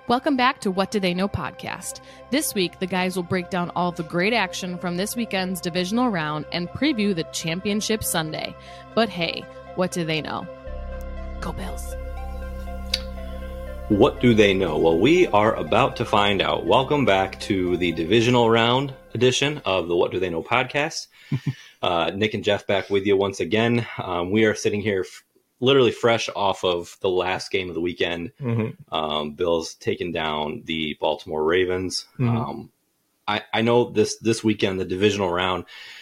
Welcome back to What Do They Know podcast. This week, the guys will break down all the great action from this weekend's divisional round and preview the championship Sunday. But hey, what do they know? Go Bills. What do they know? Well, we are about to find out. Welcome back to the divisional round edition of the What Do They Know podcast. Nick and Jeff back with you once again. We are sitting here literally fresh off of the last game of the weekend. Bills taking down the Baltimore Ravens. I know this weekend, the divisional round,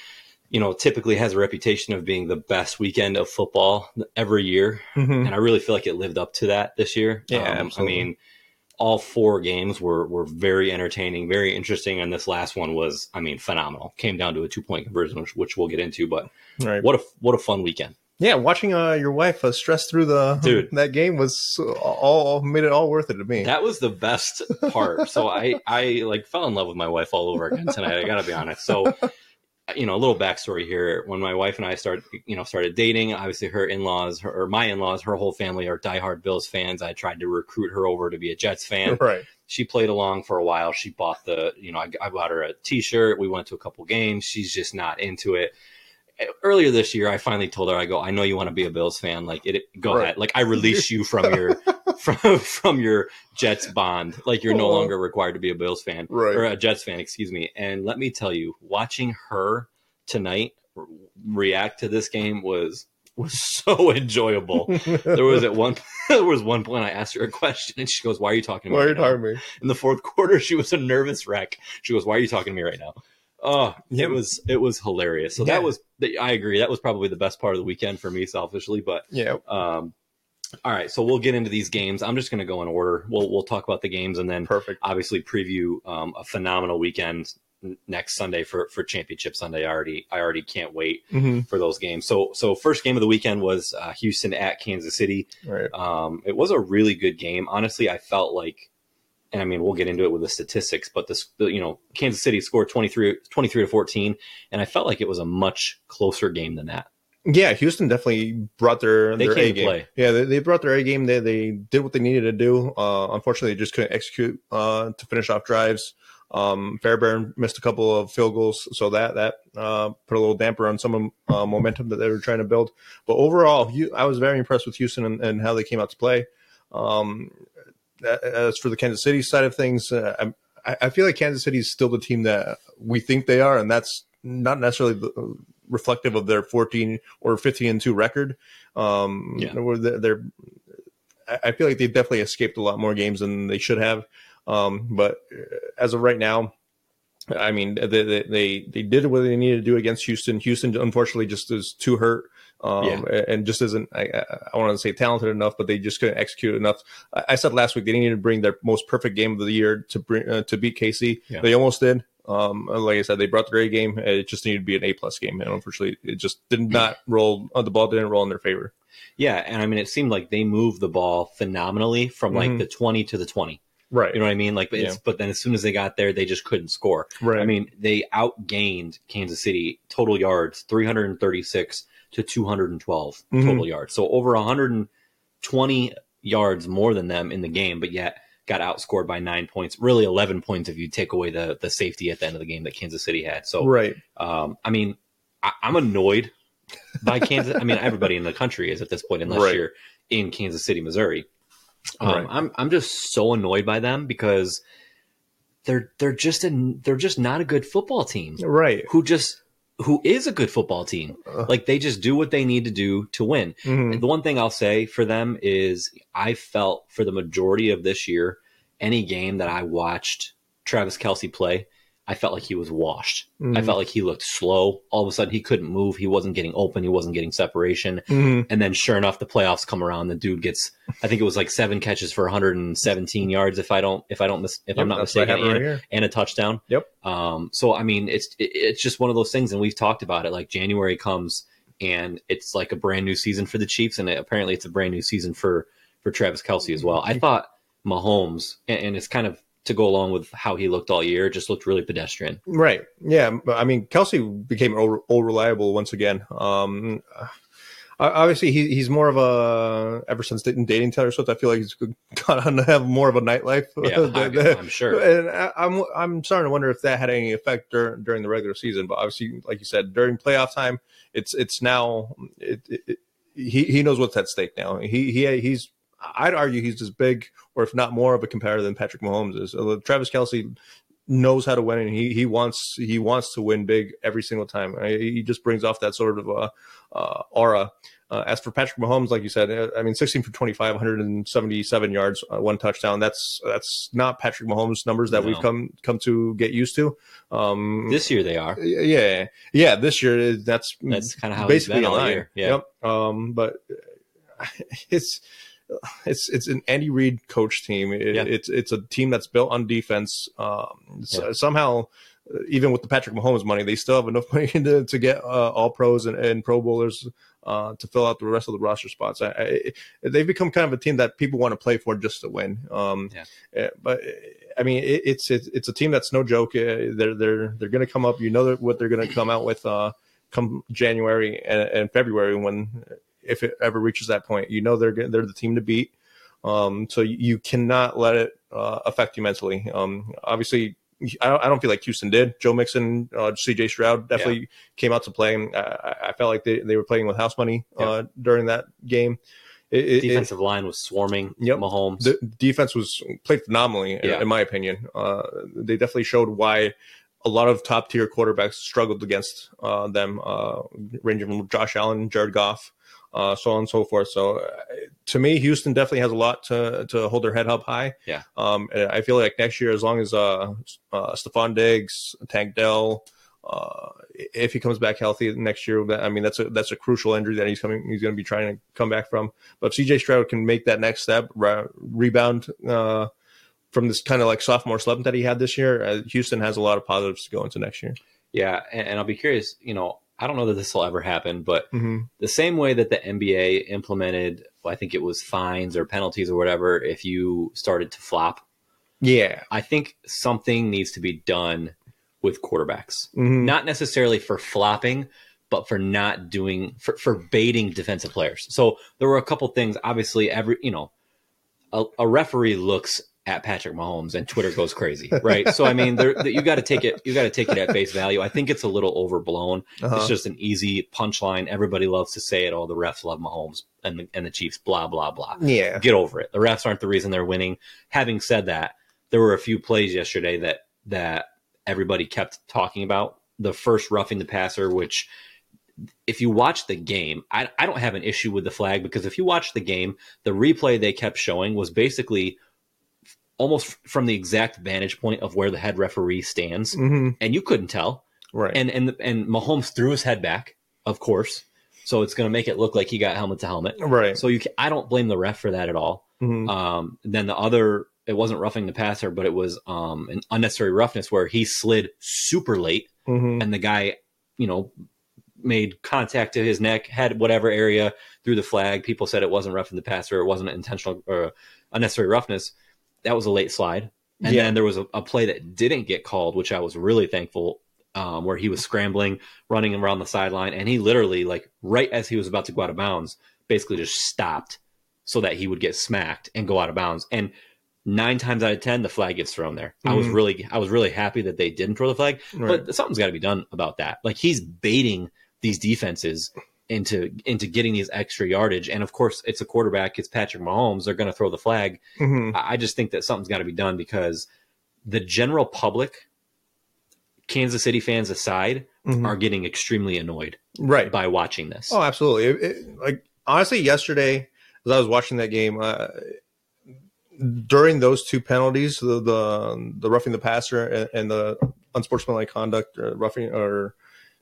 typically has a reputation of being the best weekend of football every year. And I really feel like it lived up to that this year. Yeah, absolutely. I mean, all four games were very entertaining, very interesting. And this last one was, phenomenal. Came down to a 2-point conversion, which we'll get into, but Right. what a fun weekend. Yeah, watching your wife stress through that game was all made it all worth it to me. That was the best part. So I fell in love with my wife all over again tonight. I got to be honest. So, a little backstory here. When my wife and I started dating, obviously my in-laws, her whole family are diehard Bills fans. I tried to recruit her over to be a Jets fan. Right. She played along for a while. She bought I bought her a t-shirt. We went to a couple games. She's just not into it. Earlier this year, I finally told her, I know you want to be a Bills fan. Go ahead. I release you from your from your Jets bond. You're no longer required to be a Bills fan, or a Jets fan, excuse me. And let me tell you, watching her tonight react to this game was so enjoyable. There was one point I asked her a question, and she goes, "Why are you talking to me? Why are you talking to me?" In the fourth quarter, she was a nervous wreck. She goes, "Why are you talking to me right now?" Oh, it was hilarious. So Yeah. I agree. That was probably the best part of the weekend for me, selfishly. But yeah. All right. So we'll get into these games. I'm just going to go in order. We'll talk about the games and then Perfect. obviously preview a phenomenal weekend next Sunday for Championship Sunday. I already can't wait for those games. So first game of the weekend was Houston at Kansas City. Right. It was a really good game. Honestly, I felt like. And we'll get into it with the statistics, but Kansas City scored 23-14, and I felt like it was a much closer game than that. Yeah, Houston definitely brought their came A to game. play. Yeah, they brought their A game. They did what they needed to do. Unfortunately, they just couldn't execute to finish off drives. Fairbairn missed a couple of field goals, so that put a little damper on some momentum that they were trying to build. But overall, I was very impressed with Houston and how they came out to play. As for the Kansas City side of things, I feel like Kansas City is still the team that we think they are, and that's not necessarily reflective of their 14 or 15-2 record. They're I feel like they definitely escaped a lot more games than they should have. But as of right now, they did what they needed to do against Houston. Houston, unfortunately, just is too hurt. And just isn't, I want to say talented enough, but they just couldn't execute enough. I said last week they needed to bring their most perfect game of the year to beat KC. Yeah. They almost did. Like I said, they brought their A game. It just needed to be an A+ game, and unfortunately, it just did not roll. The ball didn't roll in their favor. Yeah, and it seemed like they moved the ball phenomenally from the 20 to the 20. Right. You know what I mean? But then as soon as they got there, they just couldn't score. Right. They outgained Kansas City total yards 336 to 212 total yards. So over 120 yards more than them in the game, but yet got outscored by 9 points, really 11 points if you take away the safety at the end of the game that Kansas City had. So, right. I'm annoyed by Kansas. Everybody in the country is at this point, unless you're in Kansas City, Missouri. I'm just so annoyed by them because they're just not a good football team. Right. Who is a good football team. They just do what they need to do to win. And the one thing I'll say for them is I felt for the majority of this year, any game that I watched Travis Kelce play, I felt like he was washed. I felt like he looked slow. All of a sudden he couldn't move. He wasn't getting open. He wasn't getting separation. And then sure enough, the playoffs come around. The dude gets, I think it was 7 catches for 117 yards. If I'm not mistaken, and a touchdown. Yep. It's just one of those things. And we've talked about it. January comes and it's like a brand new season for the Chiefs. And apparently it's a brand new season for Travis Kelce as well. I thought Mahomes, and it's kind of, to go along with how he looked all year, just looked really pedestrian. Right. Yeah. Kelce became all reliable once again. Obviously, he's more of a, ever since dating Taylor Swift, I feel like he's gonna have more of a nightlife. Yeah, I'm sure. And I'm starting to wonder if that had any effect during the regular season. But obviously, like you said, during playoff time, it's now he knows what's at stake now. He's I'd argue he's as big, or if not more, of a competitor than Patrick Mahomes is. Travis Kelce knows how to win, and he wants to win big every single time. He just brings off that sort of aura. As for Patrick Mahomes, like you said, I mean, 16 for 25, 177 yards, one touchdown. That's not Patrick Mahomes numbers that we've come to get used to. This year they are. Yeah. This year that's kind of how basically he's been all year. Yeah. Yep. But it's an Andy Reid coach team. It's a team that's built on defense. Somehow, even with the Patrick Mahomes money, they still have enough money to get all pros and Pro Bowlers to fill out the rest of the roster spots. They've become kind of a team that people want to play for just to win. But I mean, it's a team that's no joke. They're going to come up. You know what they're going to come out with come January and February when. If it ever reaches that point, you know they're the team to beat. So you cannot let it affect you mentally. Obviously, I don't feel like Houston did. Joe Mixon, C.J. Stroud definitely came out to play. I felt like they were playing with house money during that game. Defensive line was swarming Mahomes. The defense played phenomenally, in my opinion. They definitely showed why a lot of top-tier quarterbacks struggled against them, ranging from Josh Allen, Jared Goff, so on and so forth. So to me, Houston definitely has a lot to hold their head up high. Yeah. And I feel like next year, as long as Stephon Diggs, Tank Dell, if he comes back healthy next year, I mean, that's a crucial injury that he's going to be trying to come back from. But if CJ Stroud can make that next step, rebound from this kind of like sophomore slump that he had this year, Houston has a lot of positives to go into next year. Yeah, and I'll be curious, I don't know that this will ever happen, but the same way that the NBA implemented, I think it was fines or penalties or whatever, if you started to flop. Yeah. I think something needs to be done with quarterbacks. Not necessarily for flopping, but for not doing, for baiting defensive players. So there were a couple things, obviously a referee looks at Patrick Mahomes and Twitter goes crazy, right? So I mean, you got to take it at face value. I think it's a little overblown. It's just an easy punchline. Everybody loves to say it. Oh, the refs love Mahomes and the Chiefs. Blah blah blah. Yeah, get over it. The refs aren't the reason they're winning. Having said that, there were a few plays yesterday that everybody kept talking about. The first roughing the passer, which if you watch the game, I don't have an issue with the flag, because if you watch the game, the replay they kept showing was basically almost from the exact vantage point of where the head referee stands, and you couldn't tell. Right. And Mahomes threw his head back, of course, so it's going to make it look like he got helmet to helmet. Right. So I don't blame the ref for that at all. Then the other, it wasn't roughing the passer, but it was an unnecessary roughness where he slid super late, and the guy, made contact to his neck, had whatever area, through the flag. People said it wasn't roughing the passer, it wasn't intentional or unnecessary roughness. That was a late slide. And then there was a play that didn't get called, which I was really thankful, where he was scrambling, running around the sideline, and he literally, like, right as he was about to go out of bounds, basically just stopped so that he would get smacked and go out of bounds. And 9 times out of 10, the flag gets thrown there. I was really happy that they didn't throw the flag, but something's got to be done about that. Like, he's baiting these defenses into getting these extra yardage. And of course, it's a quarterback, it's Patrick Mahomes, they're going to throw the flag. I just think that something's got to be done, because the general public, Kansas City fans aside, are getting extremely annoyed by watching this. Oh, absolutely. Like, honestly, yesterday, as I was watching that game, during those two penalties, the roughing the passer and the unsportsmanlike conduct, roughing, or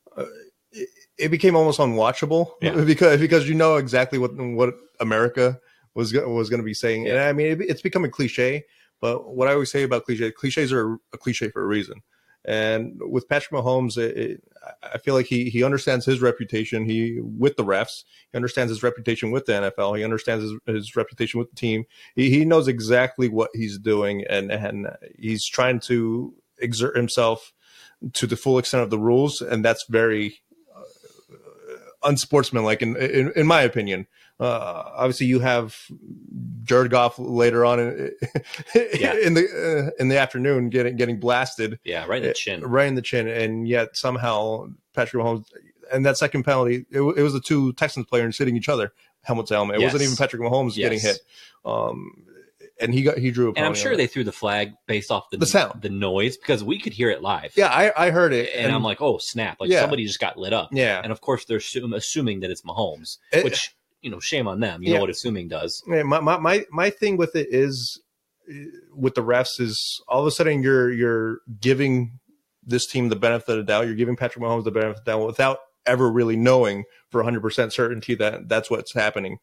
it became almost unwatchable, because exactly what America was going to be saying. And I mean, it's become a cliche, but what I always say about cliches are a cliche for a reason. And with Patrick Mahomes, I feel like he understands his reputation with the refs. He understands his reputation with the NFL. He understands his reputation with the team. He knows exactly what he's doing, and he's trying to exert himself to the full extent of the rules, and that's very unsportsmanlike in my opinion. Obviously, you have Jared Goff later on in the afternoon getting blasted. Yeah, right in the chin. Right in the chin, and yet somehow Patrick Mahomes, and that second penalty, it was the two Texans players hitting each other helmet to helmet. It wasn't even Patrick Mahomes getting hit. And he drew a penalty. And I'm sure they threw the flag based off the sound, the noise, because we could hear it live. Yeah, I heard it, and I'm like, oh snap! Like somebody just got lit up. Yeah, and of course they're assuming that it's Mahomes, which shame on them. You know what assuming does. Yeah, my thing with it is with the refs is all of a sudden you're giving this team the benefit of the doubt. You're giving Patrick Mahomes the benefit of the doubt without ever really knowing for 100% certainty that that's what's happening.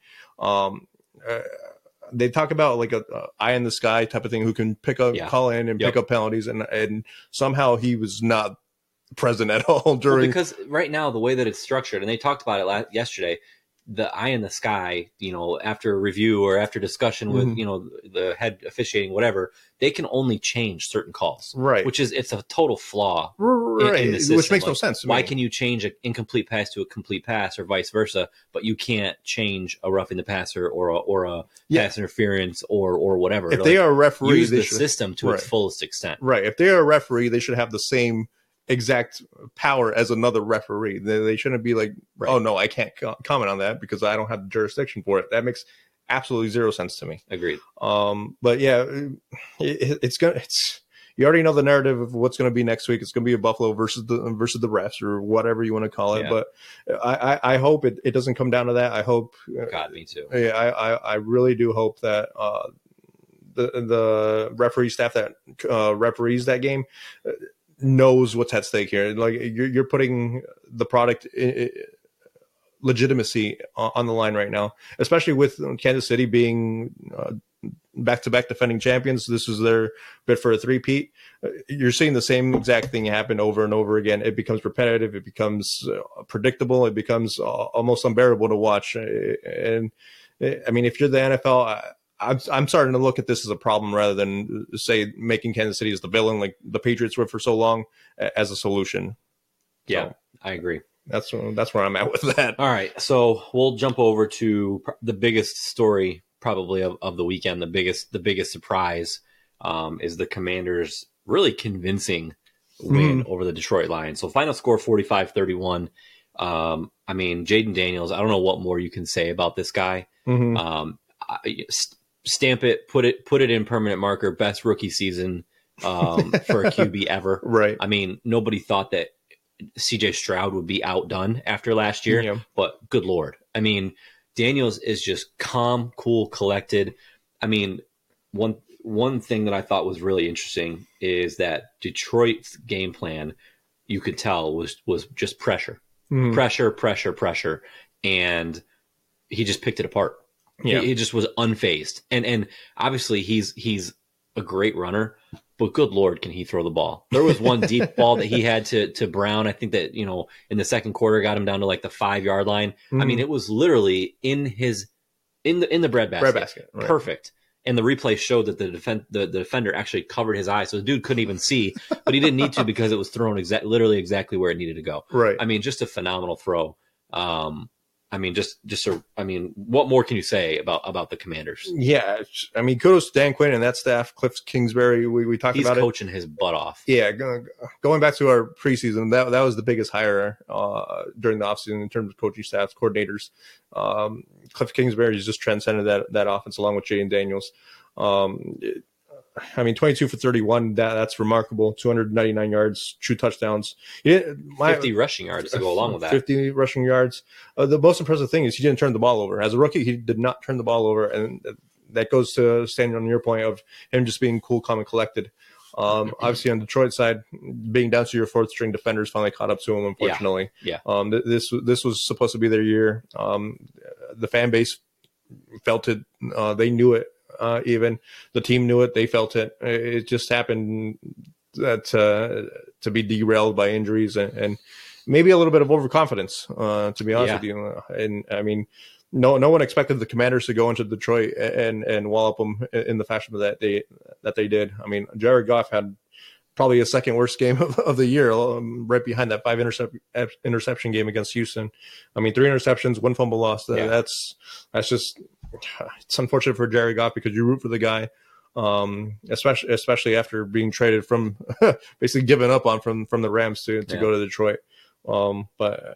They talk about like a eye in the sky type of thing, who can call in and pick up penalties, and somehow he was not present at all during. Because right now the way that it's structured, and they talked about it yesterday, the eye in the sky, after a review or after discussion with the head officiating, whatever, they can only change certain calls, right? It's a total flaw, right? In the system. Which makes no sense to me. Why can you change an incomplete pass to a complete pass, or vice versa, but you can't change a roughing the passer or a pass interference or whatever? If they are a referee, use the system to its fullest extent, right? If they are a referee, they should have the same exact power as another referee. They shouldn't be like, oh no, I can't comment on that because I don't have the jurisdiction for it. That makes absolutely zero sense to me. Agreed. But yeah, it's you already know the narrative of what's going to be next week. It's going to be a Buffalo versus the refs, or whatever you want to call it. Yeah. But I hope it doesn't come down to that. I hope. God, me too. Yeah, I really do hope that the referee staff that referees that game knows what's at stake here. Like you're putting the product legitimacy on the line right now, especially with Kansas City being back-to-back defending champions. This is their bid for a three-peat. You're seeing the same exact thing happen over and over again. It becomes repetitive. It becomes predictable. It becomes almost unbearable to watch. And I mean, if you're the NFL, I'm starting to look at this as a problem rather than say making Kansas City as the villain like the Patriots were for so long, as a solution. Yeah, so I agree. That's where I'm at with that. All right, so we'll jump over to the biggest story probably of the weekend. The biggest surprise is the Commanders' really convincing win over the Detroit Lions. So final score 45-31. I mean, Jaden Daniels, I don't know what more you can say about this guy. Stamp it, put it in permanent marker, best rookie season for a QB ever. Right. I mean, nobody thought that CJ Stroud would be outdone after last year, but good Lord. I mean, Daniels is just calm, cool, collected. I mean, one thing that I thought was really interesting is that Detroit's game plan, you could tell was just pressure, pressure. And he just picked it apart. Yeah. He just was unfazed. And obviously he's a great runner, but good Lord, can he throw the ball? There was one deep ball that he had to Brown. I think that, in the second quarter got him down to like the 5-yard line. I mean, it was literally in the bread basket. Right. Perfect. And the replay showed that the defender actually covered his eyes. So the dude couldn't even see, but he didn't need to because it was thrown literally exactly where it needed to go. Right. I mean, just a phenomenal throw. What more can you say about the Commanders? Yeah, I mean, kudos to Dan Quinn and that staff. Cliff Kingsbury, we talked about it. He's coaching his butt off. Yeah, going back to our preseason, that was the biggest hire during the offseason in terms of coaching staffs, coordinators. Cliff Kingsbury has just transcended that offense along with Jaden Daniels. 22 for 31, that's remarkable. 299 yards, 2 touchdowns. 50 rushing yards to go along with that. 50 rushing yards. The most impressive thing is he didn't turn the ball over. As a rookie, he did not turn the ball over, and that goes to standing on your point of him just being cool, calm, and collected. Obviously, on Detroit side, being down to your fourth-string defenders finally caught up to him, unfortunately. Yeah. This was supposed to be their year. The fan base felt it. They knew it. Even the team knew it. They felt it. It just happened that to be derailed by injuries and maybe a little bit of overconfidence, to be honest with you. And I mean, no one expected the Commanders to go into Detroit and wallop them in the fashion that they did. I mean, Jared Goff had probably a second worst game of the year, right behind that 5 interception game against Houston. I mean, 3 interceptions, 1 fumble loss. That's just, it's unfortunate for Jared Goff because you root for the guy, especially after being traded from basically given up on from the Rams to go to Detroit. But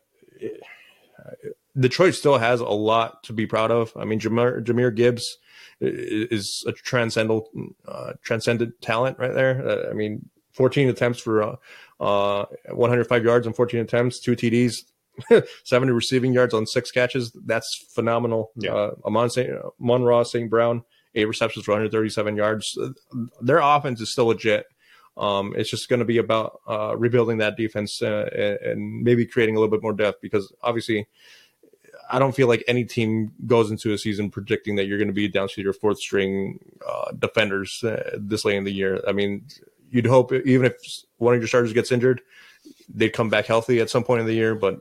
Detroit still has a lot to be proud of. I mean, Jahmyr Gibbs is a transcendent talent right there. I mean, 14 attempts for 105 yards on 14 attempts, 2 TDs, 70 receiving yards on 6 catches. That's phenomenal. Yeah. Amon-Ra St. Brown, 8 receptions for 137 yards. Their offense is still legit. It's just going to be about rebuilding that defense and maybe creating a little bit more depth, because obviously I don't feel like any team goes into a season predicting that you're going to be down to your 4th string defenders this late in the year. I mean, you'd hope even if one of your starters gets injured, they'd come back healthy at some point in the year. But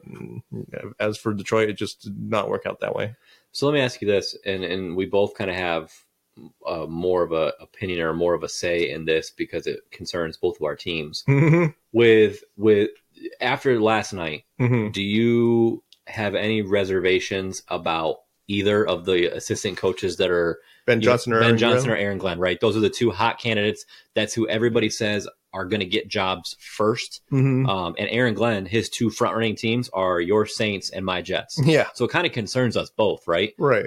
as for Detroit, it just did not work out that way. So let me ask you this, and we both kind of have more of a opinion or more of a say in this because it concerns both of our teams. Mm-hmm. With after last night, Mm-hmm. do you have any reservations about either of the assistant coaches that are Ben Johnson or Aaron Glenn, right? Those are the 2 hot candidates. That's who everybody says are going to get jobs first. Mm-hmm. And Aaron Glenn, his 2 front-running teams are your Saints and my Jets. Yeah. So it kind of concerns us both, right? Right.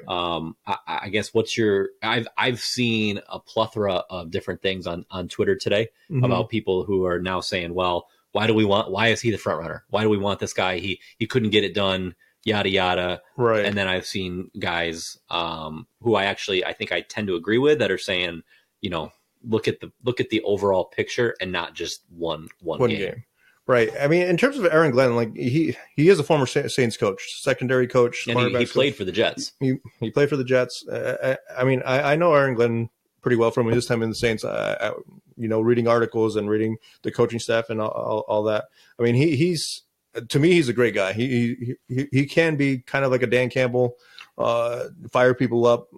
I guess I've seen a plethora of different things on Twitter today Mm-hmm. about people who are now saying, well, why is he the front runner? Why do we want this guy? He couldn't get it done, yada, yada. Right. And then I've seen guys who I think I tend to agree with that are saying, look at the overall picture and not just one game. Right. I mean, in terms of Aaron Glenn, like he is a former Saints coach, secondary coach, and he played for the Jets. He played for the Jets. I mean, I know Aaron Glenn pretty well from his time in the Saints. Reading articles and reading the coaching staff and all that. I mean, he's to me, he's a great guy. He can be kind of like a Dan Campbell, fire people up,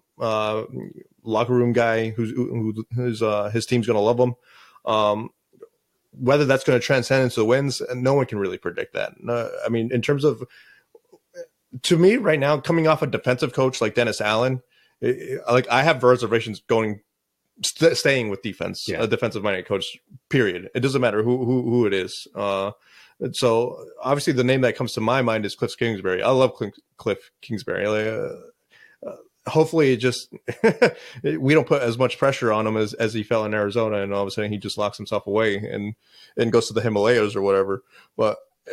locker room guy who's his team's going to love him. Whether that's going to transcend into wins, no one can really predict that. I mean, in terms of, to me right now, coming off a defensive coach like Dennis Allen, I have reservations staying with defense, a defensive-minded coach, period. It doesn't matter who it is. So obviously the name that comes to my mind is Cliff Kingsbury. I love Cliff Kingsbury. Hopefully it just we don't put as much pressure on him as he felt in Arizona, and all of a sudden he just locks himself away and goes to the Himalayas or whatever. But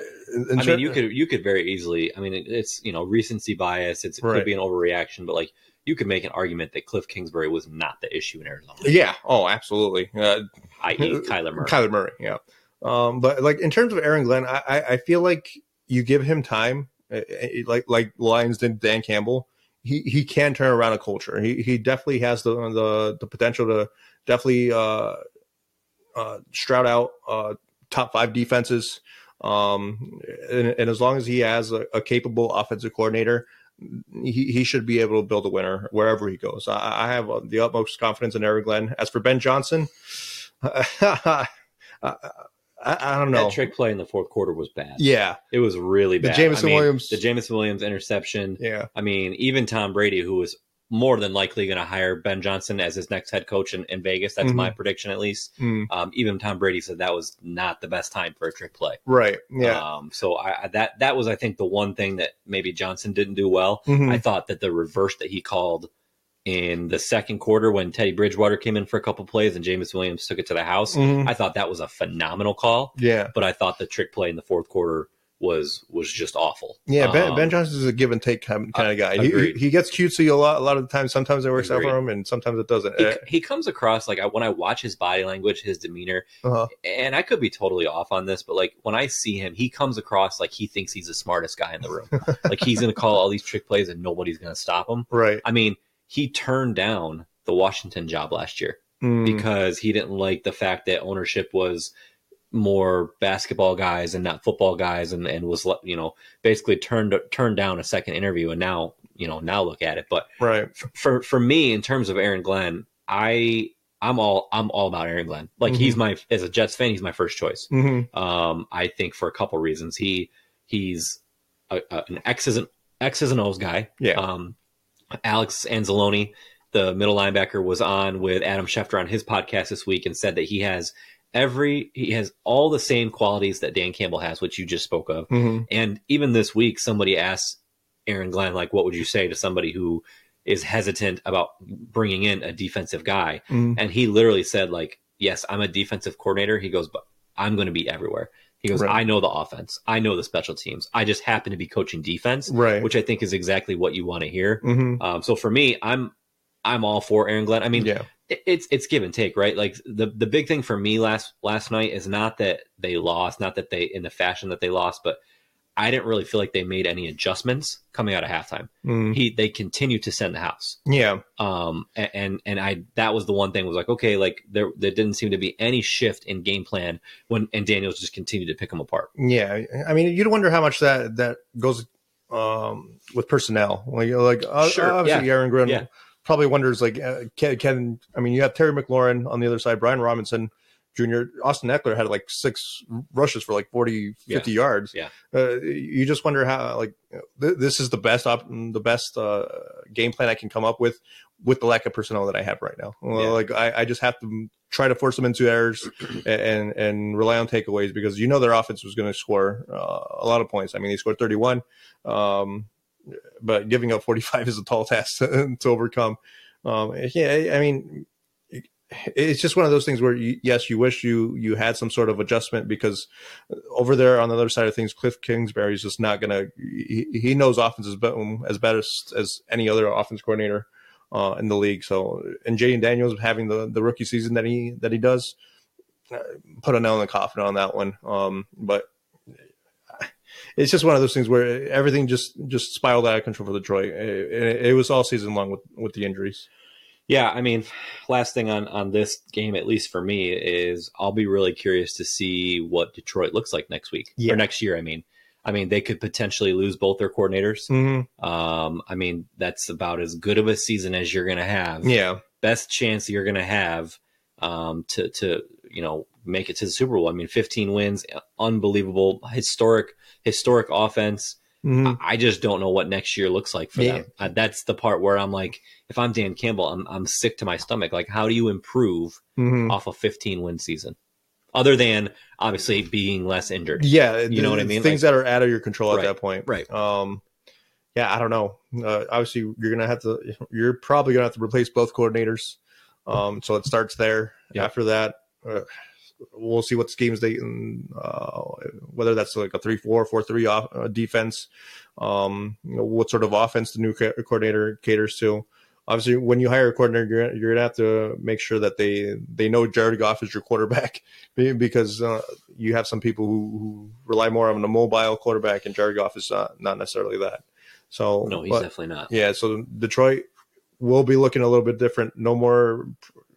you could very easily. I mean, it's recency bias. It could be an overreaction, but like you could make an argument that Cliff Kingsbury was not the issue in Arizona. Yeah. Oh, absolutely. I.e. Kyler Murray. Kyler Murray. Yeah. But like in terms of Aaron Glenn, I feel like you give him time, like Lions did Dan Campbell. He can turn around a culture. He definitely has the potential to definitely strout out top 5 defenses. And as long as he has a capable offensive coordinator, he should be able to build a winner wherever he goes. I have the utmost confidence in Aaron Glenn. As for Ben Johnson, I don't know. That trick play in the 4th quarter was bad. Yeah. It was really bad. The Jameson Williams interception. Yeah. I mean, even Tom Brady, who was more than likely going to hire Ben Johnson as his next head coach in Vegas. That's my prediction, at least. Even Tom Brady said that was not the best time for a trick play. Right. Yeah. So that was, I think, the one thing that maybe Johnson didn't do well. I thought that the reverse that he called in the 2nd quarter when Teddy Bridgewater came in for a couple plays and Jameis Williams took it to the house, I thought that was a phenomenal call. Yeah. But I thought the trick play in the 4th quarter was just awful. Yeah, Ben Johnson is a give and take kind of guy. He gets cutesy a lot of the time. Sometimes it works out for him, and sometimes it doesn't. He comes across like when I watch his body language, his demeanor, and I could be totally off on this, but like when I see him, he comes across like he thinks he's the smartest guy in the room. Like he's going to call all these trick plays and nobody's going to stop him. Right. I mean, he turned down the Washington job last year because he didn't like the fact that ownership was more basketball guys and not football guys, and was basically turned down a second interview, and now look at it. But right, for me, in terms of Aaron Glenn, I I'm all about Aaron Glenn. Like he's as a Jets fan, he's my first choice. I think for a couple reasons. He's an X's and O's guy. Yeah. Alex Anzalone, the middle linebacker, was on with Adam Schefter on his podcast this week and said that he has all the same qualities that Dan Campbell has, which you just spoke of. And even this week, somebody asked Aaron Glenn, like, what would you say to somebody who is hesitant about bringing in a defensive guy? And he literally said, like, yes, I'm a defensive coordinator. He goes, but I'm going to be everywhere. He goes, I know the offense. I know the special teams. I just happen to be coaching defense, which I think is exactly what you want to hear. So for me, I'm all for Aaron Glenn. I mean, it's give and take, right? Like the big thing for me last night is not that they lost, not that they in the fashion that they lost, but I didn't really feel like they made any adjustments coming out of halftime. They continued to send the house. Yeah. And that was the one thing was like, okay, like there didn't seem to be any shift in game plan and Daniels just continued to pick them apart. Yeah. I mean, you'd wonder how much that goes with personnel. Obviously Aaron Glenn probably wonders like, can you have Terry McLaurin on the other side, Brian Robinson Jr., Austin Eckler had like 6 rushes for like 50 yards. Yeah. You just wonder how like this is the best game plan I can come up with the lack of personnel that I have right now. Like I just have to try to force them into errors and rely on takeaways because their offense was going to score a lot of points. I mean, they scored 31, but giving up 45 is a tall task to overcome. I mean, it's just one of those things where you wish you had some sort of adjustment because over there on the other side of things, Cliff Kingsbury is just not gonna. He knows offense as best as any other offense coordinator in the league. So, and Jayden Daniels having the rookie season that he does, put a nail in the coffin on that one. But it's just one of those things where everything just spiraled out of control for Detroit. It was all season long with the injuries. Yeah, I mean, last thing on this game, at least for me, is I'll be really curious to see what Detroit looks like next week or next year. I mean, they could potentially lose both their coordinators. I mean, that's about as good of a season as you're going to have. Yeah, best chance you're going to have to make it to the Super Bowl. I mean, 15 wins, unbelievable, historic offense. I just don't know what next year looks like for them. That's the part where I'm like, if I'm Dan Campbell, I'm sick to my stomach. Like, how do you improve off a 15-win season? Other than obviously being less injured. Yeah. You know what I mean? Things that are out of your control at that point. Right. Yeah, I don't know. Obviously you're probably going to have to replace both coordinators. So it starts there. Yeah. After that, we'll see what schemes they, whether that's like a 3-4, 4-3 defense, what sort of offense the new coordinator caters to. Obviously, when you hire a coordinator, you're going to have to make sure that they know Jared Goff is your quarterback because you have some people who rely more on a mobile quarterback, and Jared Goff is not necessarily that. So no, he's definitely not. Yeah, so Detroit will be looking a little bit different. No more.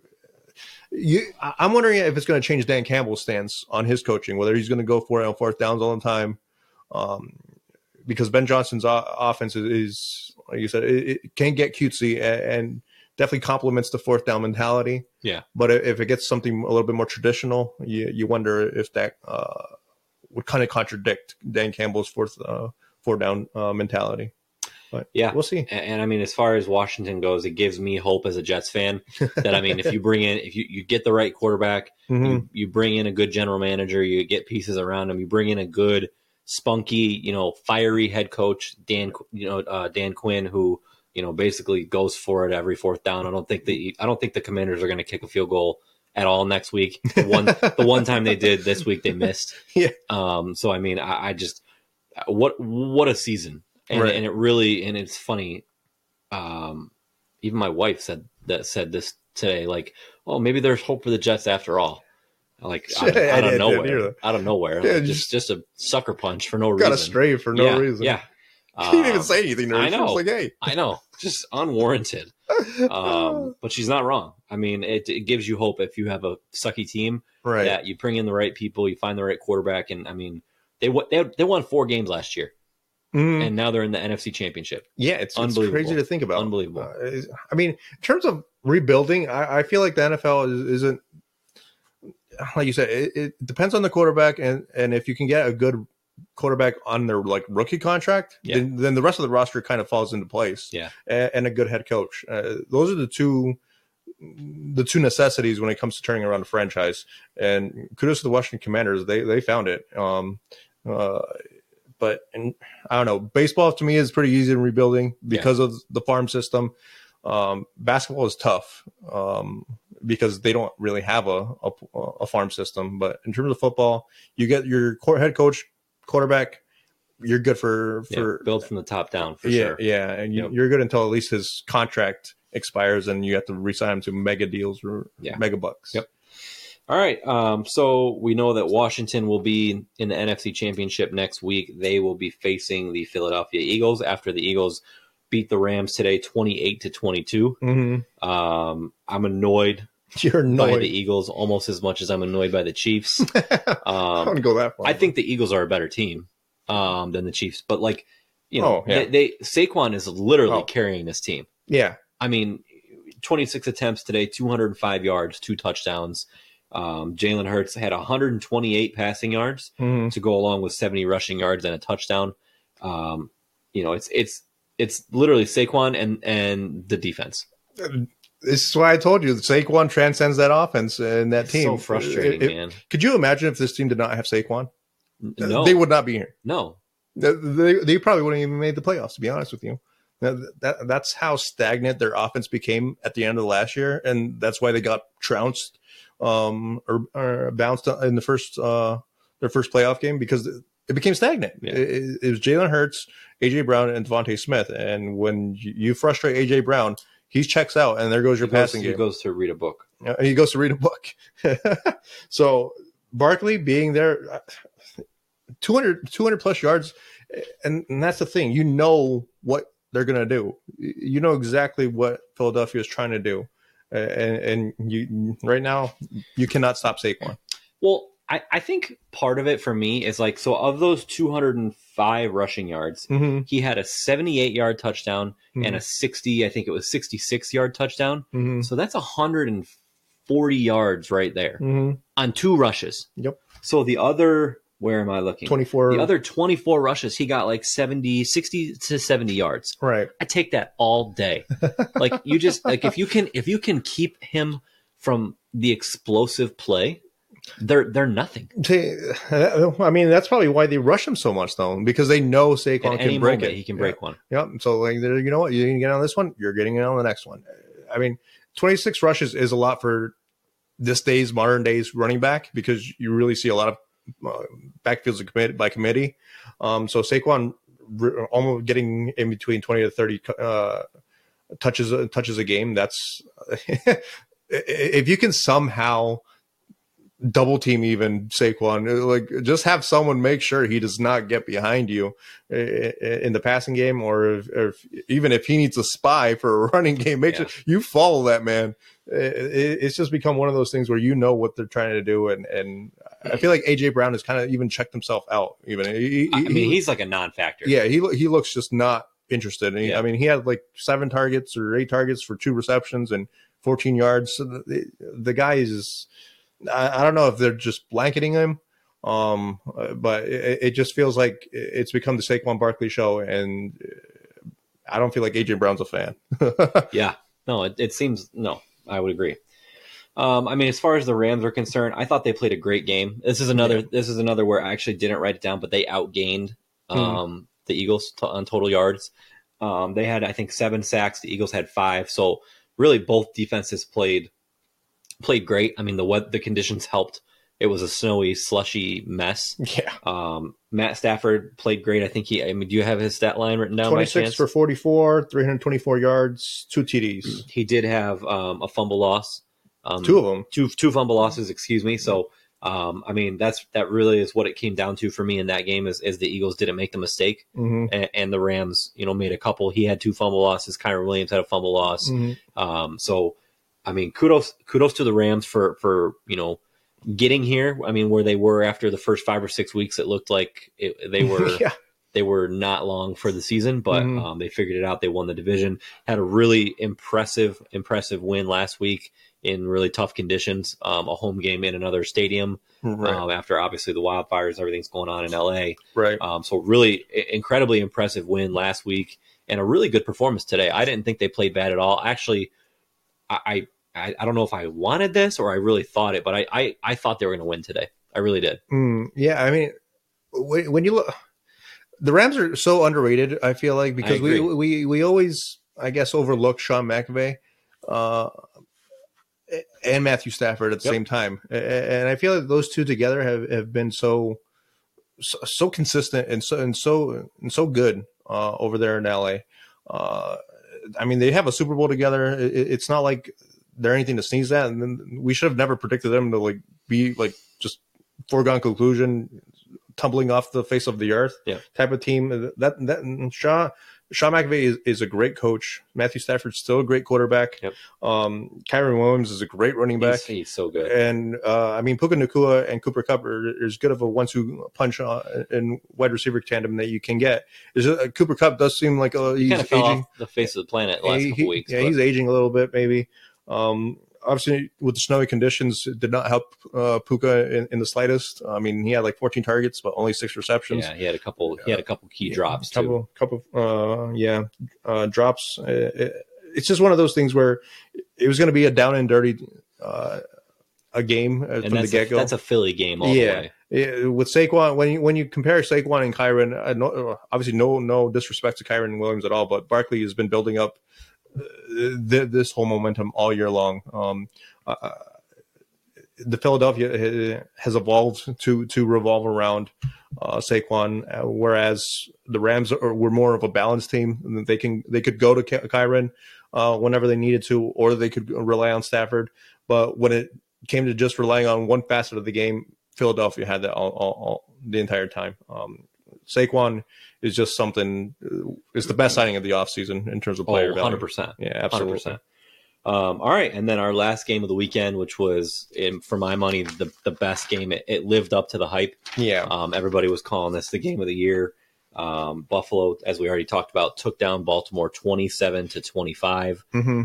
I'm wondering if it's going to change Dan Campbell's stance on his coaching, whether he's going to go for it on fourth downs all the time, because Ben Johnson's offense is, like you said, it can get cutesy and definitely complements the fourth down mentality. Yeah. But if it gets something a little bit more traditional, you wonder if that would kind of contradict Dan Campbell's fourth down mentality. But yeah, we'll see. And I mean, as far as Washington goes, it gives me hope as a Jets fan that, I mean, if you get the right quarterback, you bring in a good general manager, you get pieces around him, you bring in a good, spunky, fiery head coach, Dan Quinn, who, basically goes for it every fourth down. I don't think the Commanders are going to kick a field goal at all next week. The one time they did this week, they missed. Yeah. So I mean, I just what a season. And, right. And it really, and it's funny. Even my wife said this today, like, oh, maybe there's hope for the Jets after all. Like out of nowhere, yeah, like, just a sucker punch for no reason. Got a stray for no reason. Yeah, she didn't even say anything. I know. Like, hey, I know, just unwarranted. But she's not wrong. I mean, it gives you hope if you have a sucky team, right? That you bring in the right people, you find the right quarterback, and I mean, they won 4 games last year. and now they're in the NFC Championship. Yeah, it's crazy to think about. Unbelievable. I mean, in terms of rebuilding, I feel like the NFL isn't, like you said, it depends on the quarterback, and if you can get a good quarterback on their like rookie contract, then the rest of the roster kind of falls into place. Yeah, and a good head coach. Those are the two necessities when it comes to turning around a franchise. And kudos to the Washington Commanders, they found it. But I don't know, baseball to me is pretty easy in rebuilding because of the farm system. Basketball is tough because they don't really have a farm system. But in terms of football, you get your head coach, quarterback, you're good for build from the top down for sure. Yeah, and you're good until at least his contract expires, and you have to re-sign him to mega deals or mega bucks. Yep. All right. So we know that Washington will be in the NFC Championship next week. They will be facing the Philadelphia Eagles after the Eagles beat the Rams today 28-22. Mm-hmm. I'm annoyed. You're annoyed by the Eagles almost as much as I'm annoyed by the Chiefs. I wouldn't go that far. I think the Eagles are a better team than the Chiefs, but Saquon is literally carrying this team. Yeah. I mean, 26 attempts today, 205 yards, 2 touchdowns. Jalen Hurts had 128 passing yards to go along with 70 rushing yards and a touchdown. It's literally Saquon and the defense. This is why I told you Saquon transcends that offense and that team. So frustrating, man. Could you imagine if this team did not have Saquon? No, they would not be here. No, they probably wouldn't even made the playoffs. To be honest with you. That's how stagnant their offense became at the end of the last year, and that's why they got trounced or bounced in the first their first playoff game, because it became stagnant. Yeah. It was Jalen Hurts, AJ Brown, and Devontae Smith, and when you frustrate AJ Brown, he checks out, and there goes your passing game. He goes to read a book. He goes to read a book. So Barkley being there, 200 plus yards, and that's the thing. You know what they're going to do. You know exactly what Philadelphia is trying to do. And you right now, you cannot stop Saquon. Well, I think part of it for me is like, so of those 205 rushing yards, he had a 78-yard touchdown and a 66-yard touchdown. So that's 140 yards right there on 2 rushes. Yep. So the other... Where am I looking? 24. The other 24 rushes, he got like 60 to 70 yards. Right. I take that all day. Like you just like if you can keep him from the explosive play, they're nothing. I mean, that's probably why they rush him so much, though, because they know Saquon can break it. He can break one. Yep. So like, you know what? You didn't get on this one, you're getting it on the next one. I mean, 26 rushes is a lot for modern days running back, because you really see a lot of backfields committed by committee. So Saquon almost getting in between 20 to 30 touches a game. That's if you can somehow double team even Saquon, like just have someone make sure he does not get behind you in the passing game, or even if he needs a spy for a running game, make sure you follow that man. It's just become one of those things where you know what they're trying to do, and I feel like AJ Brown has kind of even checked himself out. Even he's like a non-factor. Yeah, he looks just not interested. And I mean, he had like 7 targets or 8 targets for 2 receptions and 14 yards. So the guy is, I don't know if they're just blanketing him, but it just feels like it's become the Saquon Barkley show, and I don't feel like AJ Brown's a fan. Yeah, no, it seems no. I would agree. I mean, as far as the Rams are concerned, I thought they played a great game. This is another where I actually didn't write it down, but they outgained the Eagles on total yards. They had, I think, 7 sacks. The Eagles had 5. So really, both defenses played great. I mean, the conditions helped. It was a snowy, slushy mess. Yeah. Matt Stafford played great. I think do you have his stat line written down? 26 for 44, 324 yards, 2 TDs. He did have a fumble loss. 2 of them. Two fumble losses, excuse me. So, I mean, that really is what it came down to for me in that game is the Eagles didn't make the mistake, and the Rams, made a couple. He had 2 fumble losses. Kyron Williams had a fumble loss. So, I mean, kudos to the Rams for getting here. I mean, where they were after the first 5 or 6 weeks, it looked like they were They were not long for the season, but they figured it out. They won the division, had a really impressive win last week in really tough conditions, a home game in another stadium after obviously the wildfires, everything's going on in LA. Right. So really incredibly impressive win last week and a really good performance today. I didn't think they played bad at all. Actually, I don't know if I wanted this or I really thought it, but I thought they were going to win today. I really did. Yeah, I mean, when you look, the Rams are so underrated, I feel like, because we always, I guess, overlook Sean McVay and Matthew Stafford at the same time. And I feel like those two together have been so consistent and so good over there in LA. I mean, they have a Super Bowl together. It's not like they're anything to sneeze at, and then we should have never predicted them to be just foregone conclusion, tumbling off the face of the earth type of team. That Sean McVay is a great coach. Matthew Stafford's still a great quarterback. Kyren Williams is a great running back. He's so good. And I mean, Puka Nacua and Cooper Kupp are as good of a 1-2 punch in wide receiver tandem that you can get. Cooper Kupp does seem like he's kind of fell aging off the face of the planet the last couple weeks. Yeah, he's aging a little bit, maybe. Obviously, with the snowy conditions, it did not help Puka in the slightest. I mean, he had 14 targets, but only 6 receptions. Yeah, he had a couple. He had a couple key drops too. Drops. It's just one of those things where it was going to be a down and dirty a game from the get go. That's a Philly game all the way. Yeah, with Saquon, when you compare Saquon and Kyren, obviously no disrespect to Kyren Williams at all, but Barkley has been building up this whole momentum all year long. The Philadelphia has evolved to revolve around Saquon, whereas the Rams were more of a balanced team. They could go to Kyren whenever they needed to, or they could rely on Stafford. But when it came to just relying on one facet of the game, Philadelphia had that all the entire time. Saquon is just something. Is the best signing of the offseason in terms of player value. 100%. Yeah, absolutely. 100%. All right, and then our last game of the weekend, which was, for my money, the best game. It lived up to the hype. Yeah. Everybody was calling this the game of the year. Buffalo, as we already talked about, took down Baltimore 27-25.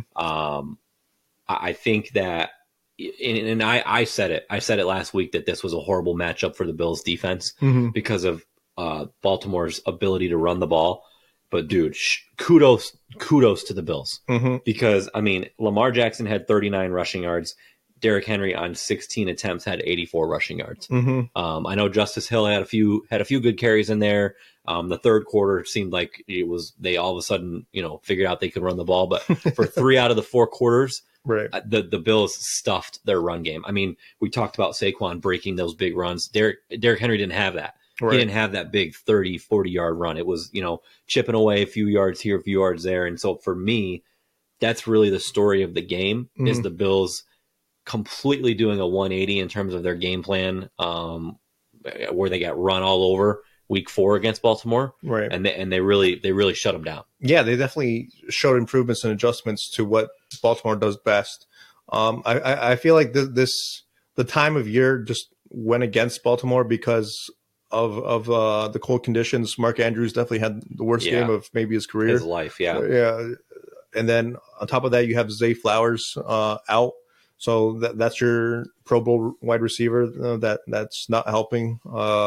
I think that, and I said it. I said it last week that this was a horrible matchup for the Bills defense because of Baltimore's ability to run the ball. But dude, kudos to the Bills because I mean, Lamar Jackson had 39 rushing yards. Derrick Henry on 16 attempts had 84 rushing yards. I know Justice Hill had a few good carries in there. The third quarter seemed like they all of a sudden figured out they could run the ball, but for 3 out of the 4 quarters, right, the Bills stuffed their run game. I mean, we talked about Saquon breaking those big runs. Derrick Henry didn't have that. Right. He didn't have that big 30, 40-yard run. It was, chipping away a few yards here, a few yards there. And so for me, that's really the story of the game is the Bills completely doing a 180 in terms of their game plan, where they got run all over week 4 against Baltimore. Right. And they really shut them down. Yeah, they definitely showed improvements and adjustments to what Baltimore does best. I feel like the time of year just went against Baltimore because of the cold conditions. Mark Andrews definitely had the worst game of maybe his career. His life, yeah. And then on top of that, you have Zay Flowers out. So that's your Pro Bowl wide receiver that's not helping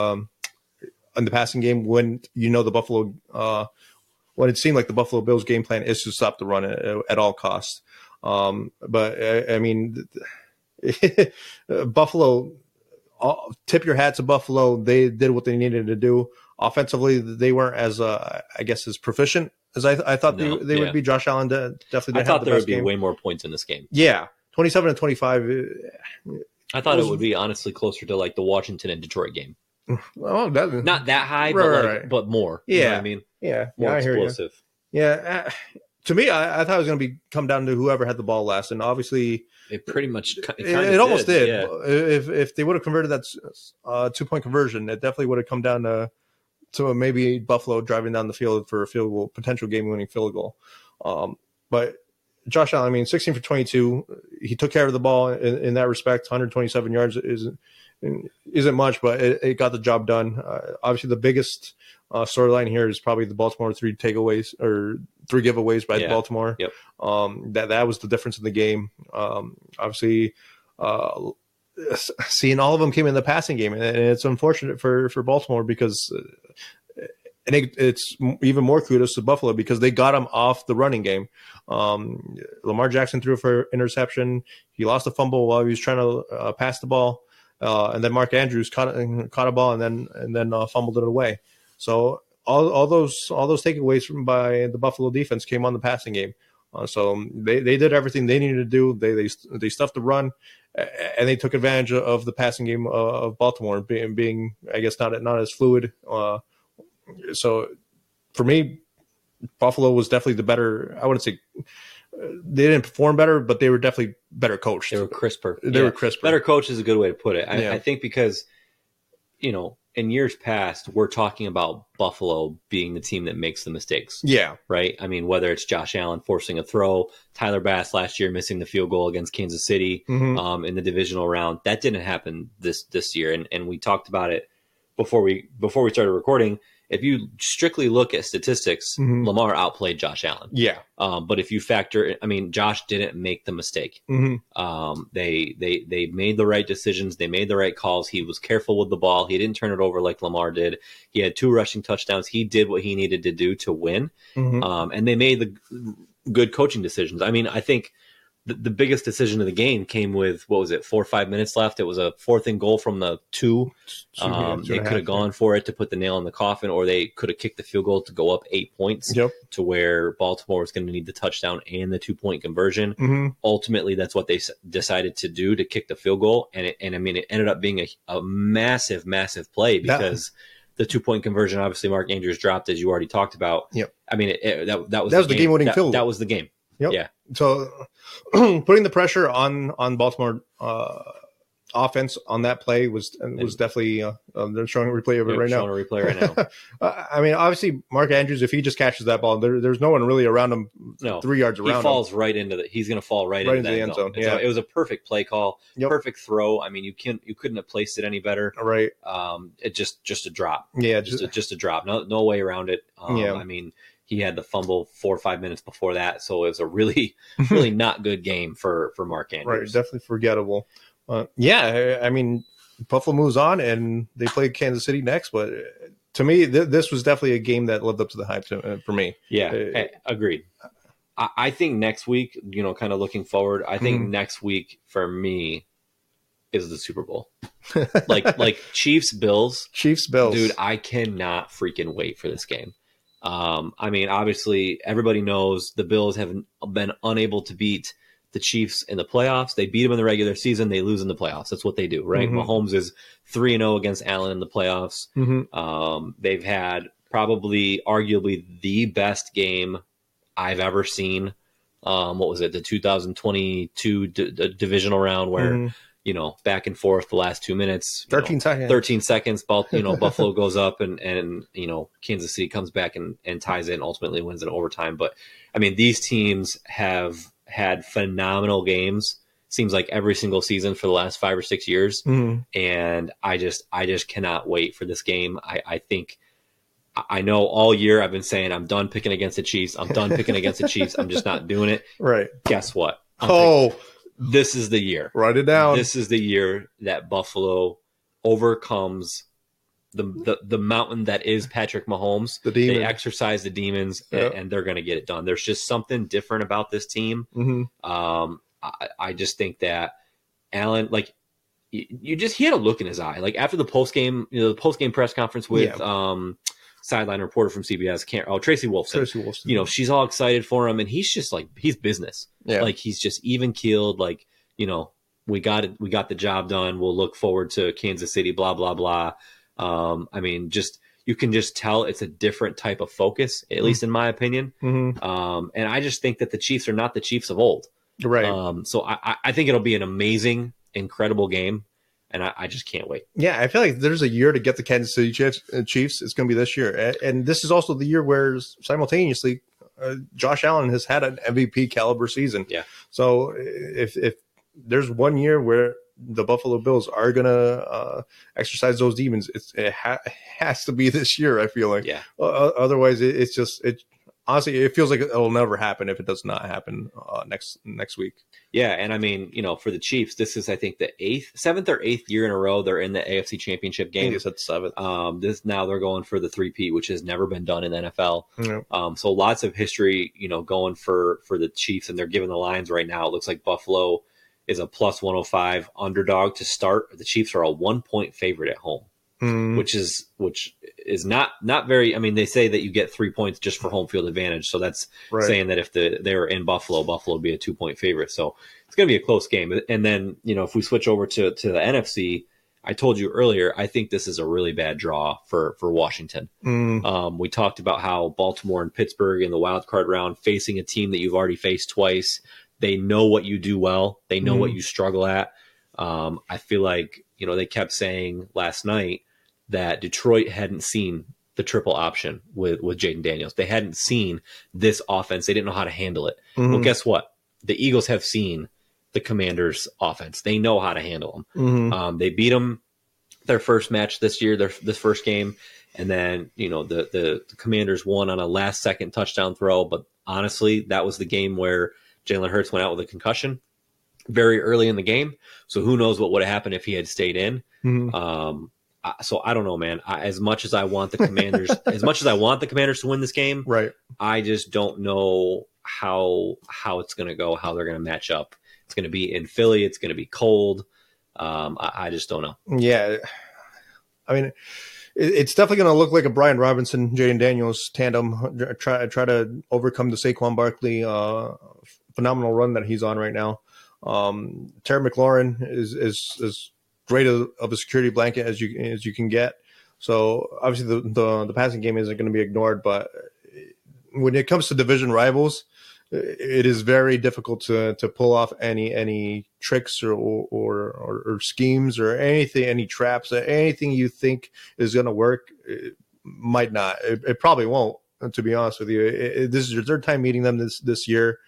in the passing game when the Buffalo when it seemed like the Buffalo Bills game plan is to stop the run at all costs. But I mean, Buffalo, tip your hat to Buffalo. They did what they needed to do. Offensively, they weren't as as proficient as I thought they would be. Josh Allen definitely. I thought there would be way more points in this game. Yeah, 27-25. I thought it would be honestly closer to like the Washington and Detroit game. Well, not that high, but more. Yeah, you know what I mean, more explosive. Yeah, to me, I thought it was going to come down to whoever had the ball last, and obviously it pretty much it almost did. Yeah. If they would have converted that 2-point conversion, it definitely would have come down to maybe Buffalo driving down the field for a field goal, potential game-winning field goal. But Josh Allen, I mean, 16 for 22, he took care of the ball in that respect. 127 yards isn't much, but it got the job done. Obviously, the biggest storyline here is probably the Baltimore three giveaways by Baltimore. Yep. That was the difference in the game. Obviously, seeing all of them came in the passing game, and it's unfortunate for Baltimore because. And it's even more kudos to Buffalo because they got him off the running game. Lamar Jackson threw for interception. He lost a fumble while he was trying to pass the ball, and then Mark Andrews caught a ball and then fumbled it away. So all those takeaways by the Buffalo defense came on the passing game. So they did everything they needed to do. They stuffed the run, and they took advantage of the passing game of Baltimore being I guess not as fluid. So for me, Buffalo was definitely the better. I wouldn't say they didn't perform better, but they were definitely better coached. They were crisper. They were crisper. Better coach is a good way to put it. I think because, in years past, we're talking about Buffalo being the team that makes the mistakes. Yeah. Right? I mean, whether it's Josh Allen forcing a throw, Tyler Bass last year missing the field goal against Kansas City in the divisional round. That didn't happen this year. And we talked about it before we started recording. If you strictly look at statistics, Lamar outplayed Josh Allen. Yeah. But if you factor, Josh didn't make the mistake. They made the right decisions. They made the right calls. He was careful with the ball. He didn't turn it over like Lamar did. He had 2 rushing touchdowns. He did what he needed to do to win. And they made the good coaching decisions. I think the biggest decision of the game came with, 4 or 5 minutes left. It was a 4th and goal from the 2. They could have gone for it to put the nail in the coffin, or they could have kicked the field goal to go up 8 points to where Baltimore was going to need the touchdown and the 2-point conversion. Ultimately, that's what they decided to do, to kick the field goal. And it ended up being a massive, massive play because the 2-point conversion, obviously Mark Andrews dropped, as you already talked about. Yep. That was the game-winning field goal. That was the game. Yep. Yeah. So putting the pressure on Baltimore offense on that play was definitely they're showing a replay of it right now. Showing a replay right now. Obviously Mark Andrews, if he just catches that ball, there's no one really around him. 3 yards around. He falls right into he's going to fall right into the end zone. Yeah. So it was a perfect play call, perfect throw. You couldn't have placed it any better. Right. It just a drop. Yeah. Just a drop. No way around it. He had the fumble 4 or 5 minutes before that, so it was a really, really not good game for Mark Andrews. Right, definitely forgettable. Buffalo moves on, and they play Kansas City next. But to me, this was definitely a game that lived up to the hype for me. Yeah, agreed. I think next week, kind of looking forward, I think next week for me is the Super Bowl. like Chiefs Bills. Dude, I cannot freaking wait for this game. Obviously everybody knows the Bills have been unable to beat the Chiefs in the playoffs. They beat them in the regular season. They lose in the playoffs. That's what they do, right? Mahomes is 3-0 against Allen in the playoffs. They've had probably arguably the best game I've ever seen. What was it? The 2022 divisional round where, back and forth the last 2 minutes, 13 seconds, Buffalo goes up and Kansas City comes back and ties it and ultimately wins in overtime. But these teams have had phenomenal games. Seems like every single season for the last 5 or 6 years. And I just cannot wait for this game. I know all year I've been saying I'm done picking against the Chiefs. I'm done picking against the Chiefs. I'm just not doing it. Right. Guess what? This is the year. Write it down. This is the year that Buffalo overcomes the mountain that is Patrick Mahomes. The demon. They exercise the demons, and they're going to get it done. There's just something different about this team. I just think that Allen, he had a look in his eye. After the post game press conference with sideline reporter from CBS, Tracy Wolfson. She's all excited for him, and he's just he's business. Yeah. He's just even keeled. We got it. We got the job done. We'll look forward to Kansas City. Blah blah blah. You can just tell it's a different type of focus, at least in my opinion. And I just think that the Chiefs are not the Chiefs of old. Right. So I think it'll be an amazing, incredible game. And I just can't wait. Yeah, I feel like there's a year to get the Kansas City Chiefs. It's going to be this year. And this is also the year where simultaneously Josh Allen has had an MVP caliber season. Yeah. So if there's one year where the Buffalo Bills are going to exercise those demons, it has to be this year, I feel like. Yeah. Otherwise, honestly, it feels like it'll never happen if it does not happen next week. Yeah, and I mean, for the Chiefs, this is, I think, the seventh or eighth year in a row they're in the AFC Championship game. I think it's at seventh. Now they're going for the three-peat, which has never been done in the NFL. Yeah. So lots of history, going for the Chiefs, and they're giving the lines right now. It looks like Buffalo is a plus 105 underdog to start. The Chiefs are a 1-point favorite at home. Which is not very. I mean, they say that you get 3 points just for home field advantage. So that's saying that if they were in Buffalo would be a 2-point favorite. So it's going to be a close game. And then if we switch over to the NFC, I told you earlier, I think this is a really bad draw for Washington. We talked about how Baltimore and Pittsburgh in the wild card round facing a team that you've already faced twice. They know what you do well. They know what you struggle at. I feel like they kept saying last night that Detroit hadn't seen the triple option with Jaden Daniels. They hadn't seen this offense. They didn't know how to handle it. Well, guess what? The Eagles have seen the Commanders' offense. They know how to handle them. They beat them their first match this year, this first game, and then the Commanders won on a last-second touchdown throw. But honestly, that was the game where Jalen Hurts went out with a concussion very early in the game. So who knows what would have happened if he had stayed in. So I don't know, man. As much as I want the Commanders, to win this game, right? I just don't know how it's going to go, how they're going to match up. It's going to be in Philly. It's going to be cold. I just don't know. Yeah, I mean, it's definitely going to look like a Brian Robinson, Jaden Daniels tandem. Try to overcome the Saquon Barkley phenomenal run that he's on right now. Terry McLaurin is great of a security blanket as you can get. So obviously the passing game isn't going to be ignored, but when it comes to division rivals, it is very difficult to pull off any tricks or schemes or anything, any traps, anything you think is going to work. It might not. It probably won't, to be honest with you. This is your third time meeting them this year.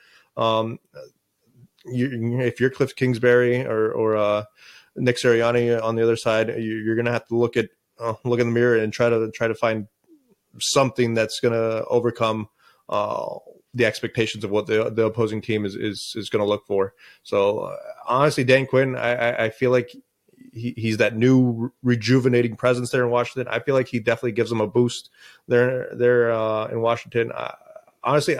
If you're Cliff Kingsbury or Nick Sirianni on the other side, you're going to have to look in the mirror and try to find something that's going to overcome the expectations of what the opposing team is going to look for. So honestly, Dan Quinn, I feel like he's that new rejuvenating presence there in Washington. I feel like he definitely gives them a boost there in Washington. Honestly,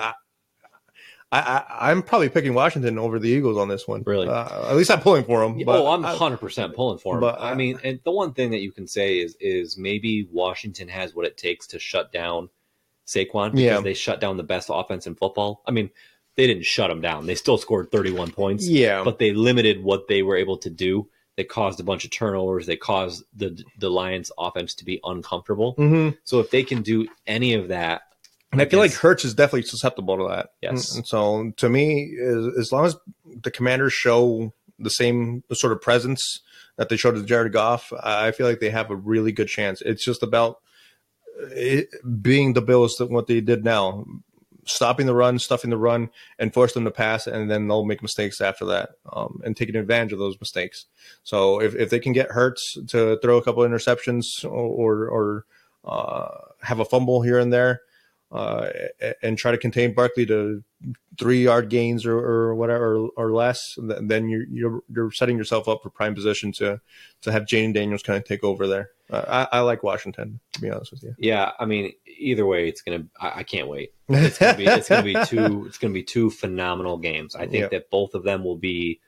I'm probably picking Washington over the Eagles on this one. Really? At least I'm pulling for them. But I'm 100% pulling for them. But I mean, and the one thing that you can say is maybe Washington has what it takes to shut down Saquon because they shut down the best offense in football. I mean, they didn't shut them down. They still scored 31 points. Yeah. But they limited what they were able to do. They caused a bunch of turnovers. They caused the Lions offense to be uncomfortable. So if they can do any of that, and I feel like Hurts is definitely susceptible to that. Yes. And so to me, as long as the Commanders show the same sort of presence that they showed to Jared Goff, I feel like they have a really good chance. It's just about it being the Bills, what they did now, stopping the run, stuffing the run, and force them to pass, and then they'll make mistakes after that and taking advantage of those mistakes. So if they can get Hurts to throw a couple of interceptions or have a fumble here and there, and try to contain Barkley to 3-yard gains or whatever or less, then you're setting yourself up for prime position to have Jaden Daniels kind of take over there. I like Washington, to be honest with you. Yeah, I mean, either way, I can't wait. It's gonna be two phenomenal games. I think that both of them will be,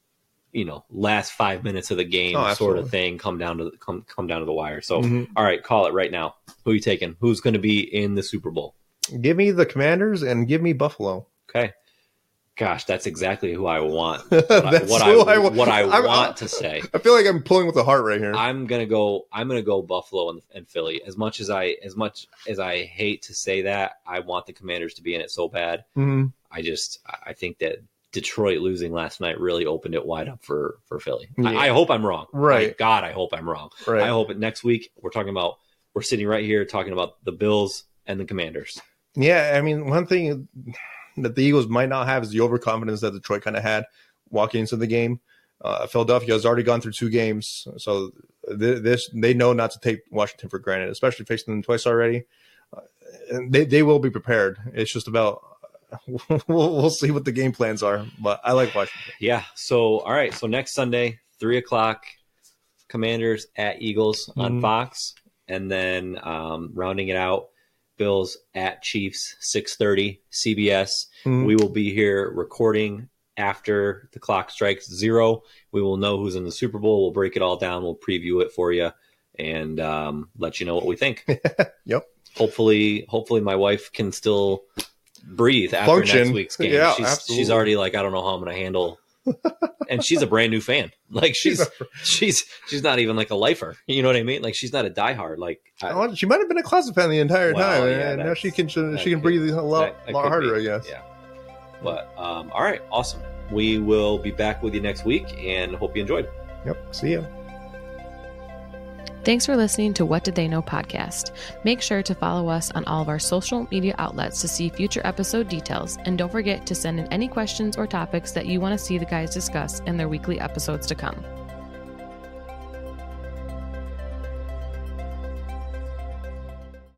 last 5 minutes of the game sort of thing, come down to the wire. So, all right, call it right now. Who are you taking? Who's going to be in the Super Bowl? Give me the Commanders and give me Buffalo. Okay. Gosh, that's exactly who I want. What I want to say. I feel like I'm pulling with the heart right here. I'm gonna go Buffalo and Philly. As much as I hate to say that, I want the Commanders to be in it so bad. I think that Detroit losing last night really opened it wide up for Philly. Yeah. I hope I'm wrong. Right. God, I hope I'm wrong. Right. I hope next week we're sitting right here talking about the Bills and the Commanders. Yeah, I mean, one thing that the Eagles might not have is the overconfidence that Detroit kind of had walking into the game. Philadelphia has already gone through 2 games, so they know not to take Washington for granted, especially facing them twice already. And they will be prepared. It's just about we'll see what the game plans are, but I like Washington. Yeah. So all right. So next Sunday, 3:00, Commanders at Eagles on Fox, and then rounding it out, Bills at Chiefs, 6:30 CBS. We will be here recording after the clock strikes 0. We will know who's in the Super Bowl. We'll break it all down. We'll preview it for you and let you know what we think. Yep. Hopefully my wife can still breathe after next week's game. Yeah, she's already like, I don't know how I'm going to handle. And she's a brand new fan. Like she's not even like a lifer. You know what I mean? Like she's not a diehard. Like she might have been a closet fan the entire time. Yeah, and now she can breathe a lot harder, I guess. Yeah. But all right, awesome. We will be back with you next week, and hope you enjoyed. Yep. See ya. Thanks for listening to What Did They Know podcast. Make sure to follow us on all of our social media outlets to see future episode details, and don't forget to send in any questions or topics that you want to see the guys discuss in their weekly episodes to come.